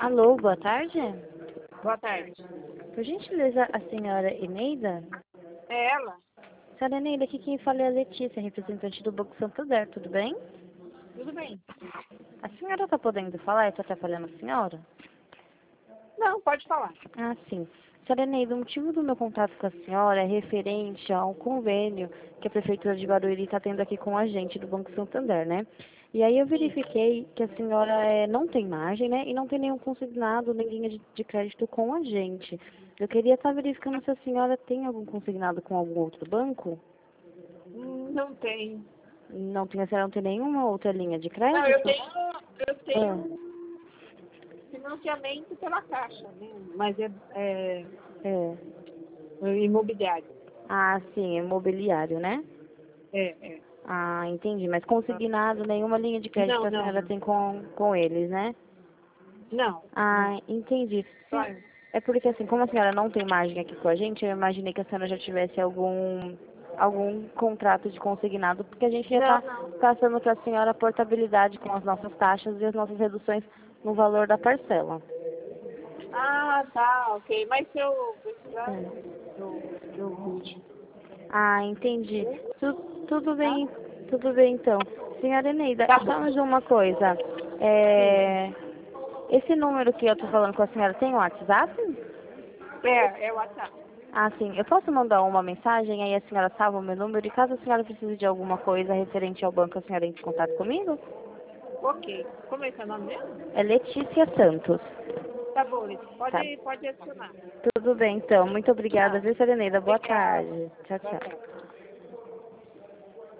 Alô, boa tarde. Boa tarde. Por gentileza, a senhora Eneida? É ela? Senhora Eneida, aqui quem fala é a Letícia, representante do Banco Santander, tudo bem? Tudo bem? A senhora está podendo falar? Eu estou atrapalhando a senhora? Não, pode falar. Ah, sim. Senhora Eneida, o motivo do meu contato com a senhora é referente a um convênio que a Prefeitura de Barueri está tendo aqui com a gente do Banco Santander, né? E aí eu verifiquei que a senhora não tem margem, né? E não tem nenhum consignado, nem linha de crédito com a gente. Eu queria estar verificando se a senhora tem algum consignado com algum outro banco. Não tem. Não tem, a senhora não tem nenhuma outra linha de Não, crédito? eu tenho financiamento pela Caixa, né? Mas É. imobiliário. Ah, sim, imobiliário, né? É. Ah, entendi. Mas consignado, nenhuma linha de crédito a senhora Não. tem com eles, né? Não. Ah, entendi. Sim. Vai. É porque assim, como a senhora não tem margem aqui com a gente, eu imaginei que a senhora já tivesse algum contrato de consignado, porque a gente ia estar Não. passando para a senhora a portabilidade com as nossas taxas e as nossas reduções no valor da parcela. Ah, tá, ok. Mas se eu precisar, É. eu vejo. Ah, entendi. Tudo Tá? bem, tudo bem então. Senhora Eneida, Tá só bom. mais uma coisa. Sim. Esse número que eu tô falando com a senhora tem um WhatsApp? É o WhatsApp. Ah, sim. Eu posso mandar uma mensagem, aí a senhora salva o meu número e caso a senhora precise de alguma coisa referente ao banco, a senhora entre em contato comigo? Ok. Como é seu nome mesmo? É Letícia Santos. Tá bom, Liz. Tá. Pode adicionar. Tudo bem, então. Muito obrigada, Tá. viu, senhora Eneida? Boa Obrigada. tarde. Tchau, Boa tchau. tarde.